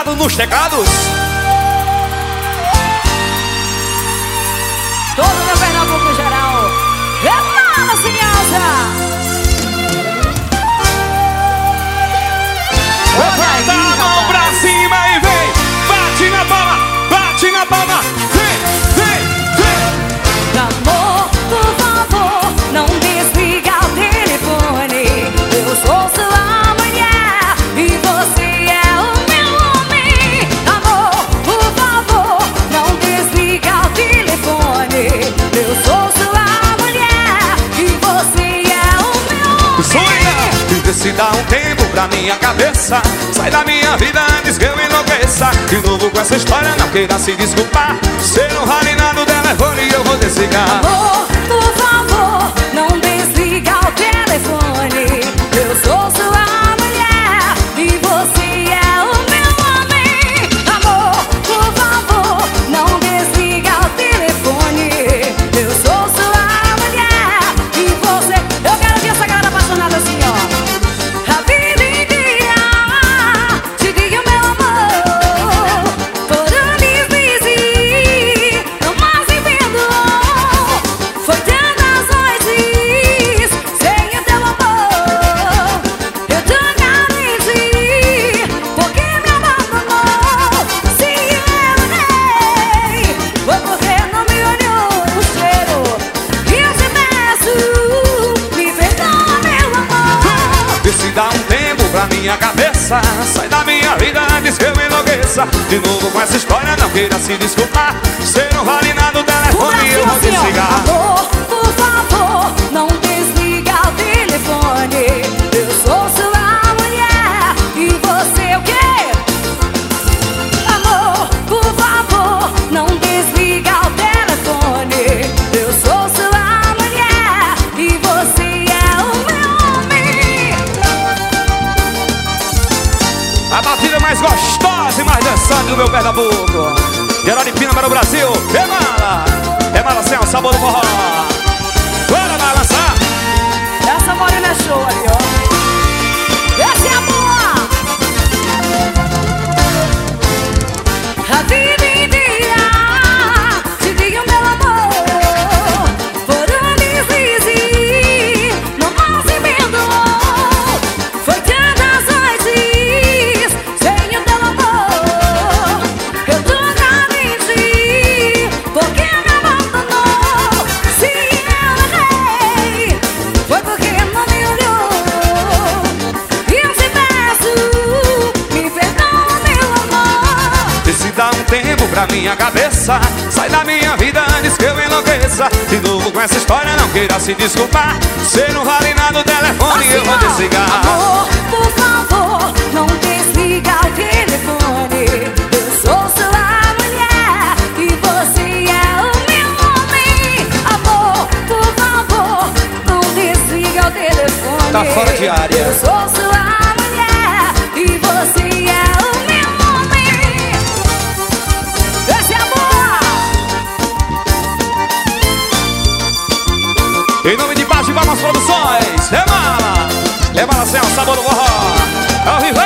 Dourado nos teclados. Todo meu Pernambuco geral. Remala, Sinhosa. Levanta a mão pra cima e vem. Bate na palma, bate na palma. Vem, vem, vem. Amor, por favor, não desliga o telefone. Eu sou sua mulher e você é o meu homem. Amor, por favor, não desliga o telefone. Eu sou sua mulher e você é o meu homem. Sonha, e se dá um tempo pra minha cabeça. Sai da minha vida antes que eu enlouqueça. De novo com essa história, não queira se desculpar. Cê não vale nada o telefone e eu vou desligar. Amor, por favor, não desliga o telefone. Eu sou sua mulher e você é o meu homem. Amor, por favor, não desliga o telefone. Eu sou sua mulher e você... Eu quero ver essa galera apaixonada assim, ó. A vida inteira te digo meu amor. Por um deslize, não mais entendo. Foi tantas noites sem o teu amor. Eu te agradeci porque me abandonou. Se eu errei, foi porque não me olhou no cheiro. E eu te peço, me perdoa, meu amor. E se dá um tempo pra minha cabeça. Sai da minha vida antes que eu enlouqueça. De novo com essa história, não queira se desculpar. Cê não vale nada o telefone e eu vou desligar. Amor, por favor, não desliga o telefone. Eu sou sua mulher e você o quê? Amor, por favor, não desliga o telefone. Eu sou sua mulher e você é o meu homem. A batida mais gostosa e mais dançante do meu Pernambuco. Geraldo de Pina para o Brasil. Remala, remala sem o sabor do forró. Bora balançar. Essa morena é show aí, ó. Essa é a boa. A vida inteira te digo meu amor. Por um deslize, não mais se perdoou. Foi tantas noites sem o teu amor. Eu te agradeci porque me abandonou. Se eu errei, foi porque não me olhou. E eu te peço, me perdoa, meu amor. E se dá um tempo pra minha cabeça. Sai da minha vida antes que eu enlouqueça. De novo com essa história, não queira se desculpar. Cê não vale nada o telefone e eu vou desligar. Amor, por favor, não desliga o telefone. Eu sou sua mulher e você é o meu homem. Amor, por favor, não desliga o telefone. Tá fora de área. Eu sou sua mulher e você é o meu homem. Esse é amor. Em nome de Paz de Palmas Produções. Remala, remala sem o sabor do forró. Ao vivo.